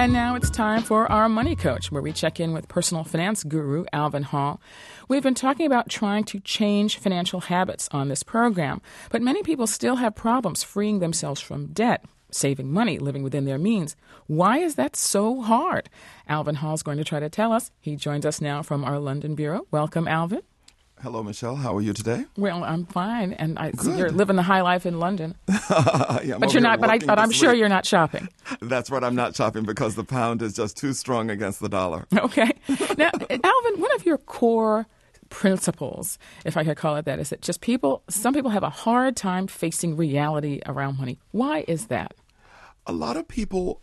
And now it's time for our Money Coach, where we check in with personal finance guru Alvin Hall. We've been talking about trying to change financial habits on this program, but many people still have problems freeing themselves from debt, saving money, living within their means. Why is that so hard? Alvin Hall is going to try to tell us. He joins us now from our London bureau. Welcome, Alvin. Hello, Michelle. How are you today? Well, I'm fine, and you're living the high life in London. Yeah, but you're not. But I'm sure you're not shopping. That's right. I'm not shopping because the pound is just too strong against the dollar. Okay. Now, Alvin, one of your core principles, if I could call it that, is that just some people have a hard time facing reality around money. Why is that? A lot of people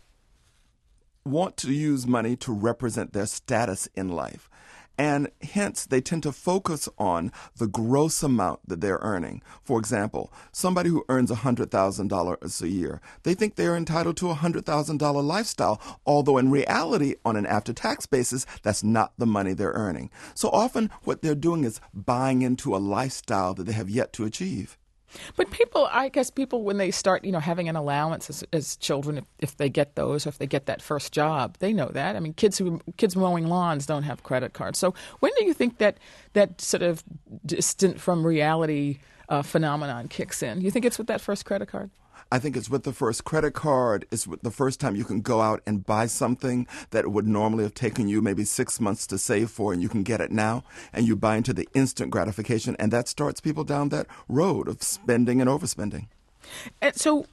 want to use money to represent their status in life. And hence, they tend to focus on the gross amount that they're earning. For example, somebody who earns $100,000 a year, they think they're entitled to a $100,000 lifestyle, although in reality, on an after-tax basis, that's not the money they're earning. So often, what they're doing is buying into a lifestyle that they have yet to achieve. But I guess people, when they start, having an allowance as children, if they get those, or if they get that first job, they know that. I mean, kids mowing lawns don't have credit cards. So when do you think that sort of distant from reality phenomenon kicks in? You think it's with that first credit card? I think it's with the first credit card. It's with the first time you can go out and buy something that would normally have taken you maybe 6 months to save for, and you can get it now, and you buy into the instant gratification, and that starts people down that road of spending and overspending. And so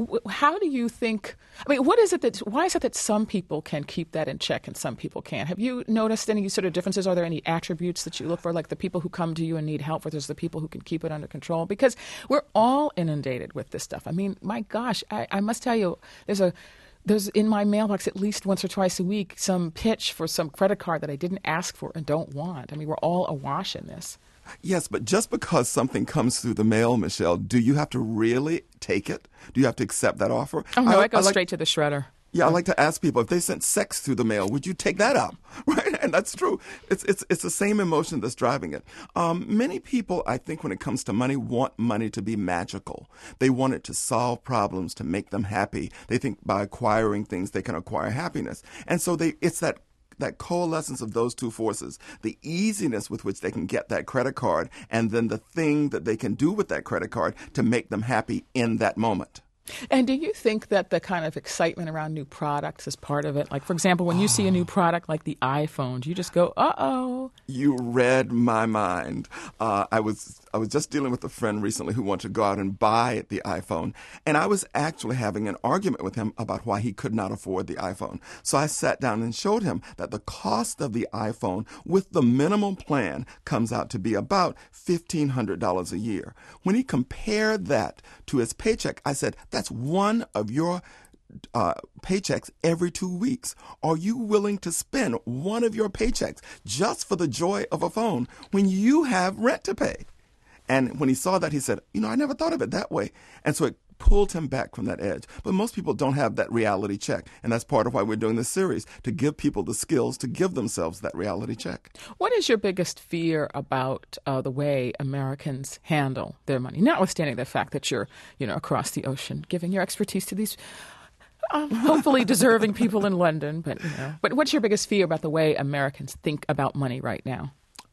how do you think, why is it that some people can keep that in check and some people can't? Have you noticed any sort of differences? Are there any attributes that you look for, like the people who come to you and need help versus the people who can keep it under control? Because we're all inundated with this stuff. I mean, my gosh, I must tell you, there's in my mailbox at least once or twice a week some pitch for some credit card that I didn't ask for and don't want. I mean, we're all awash in this. Yes, but just because something comes through the mail, Michelle, do you have to really take it? Do you have to accept that offer? Oh, no, I go straight to the shredder. Yeah, I like to ask people, if they sent sex through the mail, would you take that up? Right? And that's true. It's the same emotion that's driving it. Many people, I think, when it comes to money, want money to be magical. They want it to solve problems, to make them happy. They think by acquiring things, they can acquire happiness. And so it's that coalescence of those two forces, the easiness with which they can get that credit card, and then the thing that they can do with that credit card to make them happy in that moment. And do you think that the kind of excitement around new products is part of it? Like, for example, when you see a new product like the iPhone, do you just go, uh-oh? You read my mind. I was just dealing with a friend recently who wanted to go out and buy the iPhone, and I was actually having an argument with him about why he could not afford the iPhone. So I sat down and showed him that the cost of the iPhone with the minimum plan comes out to be about $1,500 a year. When he compared that to his paycheck, I said, that's one of your paychecks every 2 weeks. Are you willing to spend one of your paychecks just for the joy of a phone when you have rent to pay? And when he saw that, he said, I never thought of it that way. And so it pulled him back from that edge. But most people don't have that reality check. And that's part of why we're doing this series, to give people the skills to give themselves that reality check. What is your biggest fear about the way Americans handle their money, notwithstanding the fact that you're, across the ocean, giving your expertise to these hopefully deserving people in London? But what's your biggest fear about the way Americans think about money right now?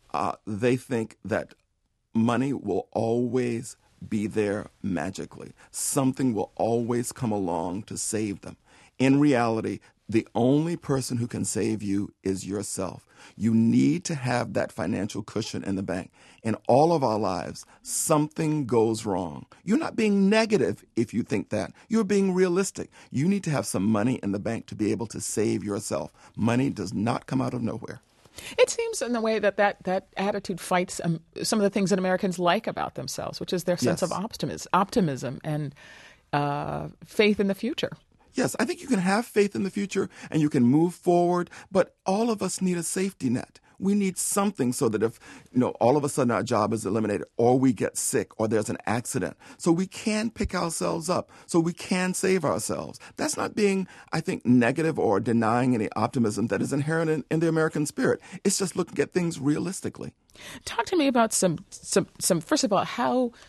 They think that money will always be there magically. Something will always come along to save them. In reality, the only person who can save you is yourself. You need to have that financial cushion in the bank. In all of our lives, something goes wrong. You're not being negative if you think that. You're being realistic. You need to have some money in the bank to be able to save yourself. Money does not come out of nowhere. It seems in the way that attitude fights some of the things that Americans like about themselves, which is their sense of optimism and faith in the future. Yes, I think you can have faith in the future and you can move forward, but all of us need a safety net. We need something so that if, all of a sudden our job is eliminated or we get sick or there's an accident, so we can pick ourselves up, so we can save ourselves. That's not being, I think, negative or denying any optimism that is inherent in the American spirit. It's just looking at things realistically. Talk to me about some first of all, how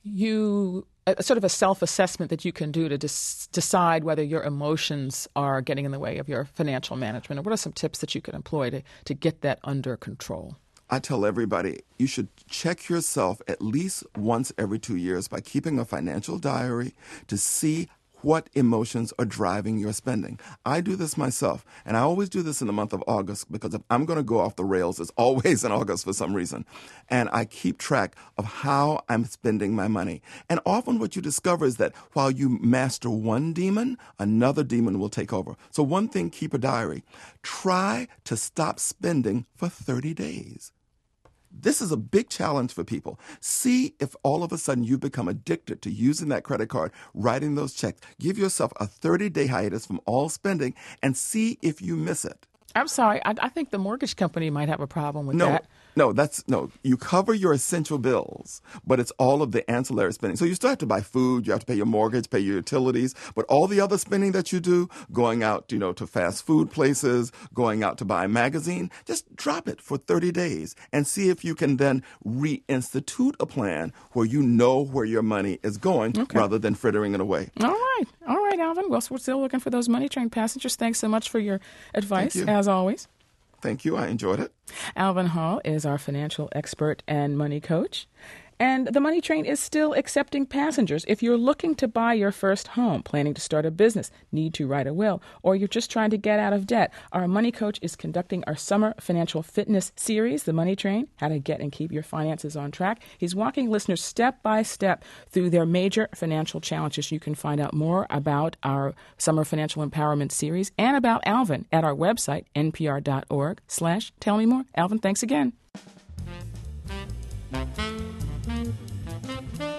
sort of a self-assessment that you can do to decide whether your emotions are getting in the way of your financial management? And what are some tips that you can employ to get that under control? I tell everybody you should check yourself at least once every 2 years by keeping a financial diary to see what emotions are driving your spending. I do this myself, and I always do this in the month of August because if I'm going to go off the rails, it's always in August for some reason. And I keep track of how I'm spending my money. And often what you discover is that while you master one demon, another demon will take over. So one thing, keep a diary. Try to stop spending for 30 days. This is a big challenge for people. See if all of a sudden you become addicted to using that credit card, writing those checks. Give yourself a 30-day hiatus from all spending and see if you miss it. I'm sorry. I think the mortgage company might have a problem with that. No, you cover your essential bills, but it's all of the ancillary spending. So you still have to buy food, you have to pay your mortgage, pay your utilities, but all the other spending that you do, going out, to fast food places, going out to buy a magazine, just drop it for 30 days and see if you can then reinstitute a plan where you know where your money is going rather than frittering it away. All right, Alvin. Well, so we're still looking for those Money Train passengers. Thanks so much for your advice, as always. Thank you. I enjoyed it. Alvin Hall is our financial expert and money coach. And the Money Train is still accepting passengers. If you're looking to buy your first home, planning to start a business, need to write a will, or you're just trying to get out of debt, our money coach is conducting our summer financial fitness series, The Money Train, How to Get and Keep Your Finances on Track. He's walking listeners step by step through their major financial challenges. You can find out more about our summer financial empowerment series and about Alvin at our website, npr.org/tellmemore. Alvin, thanks again.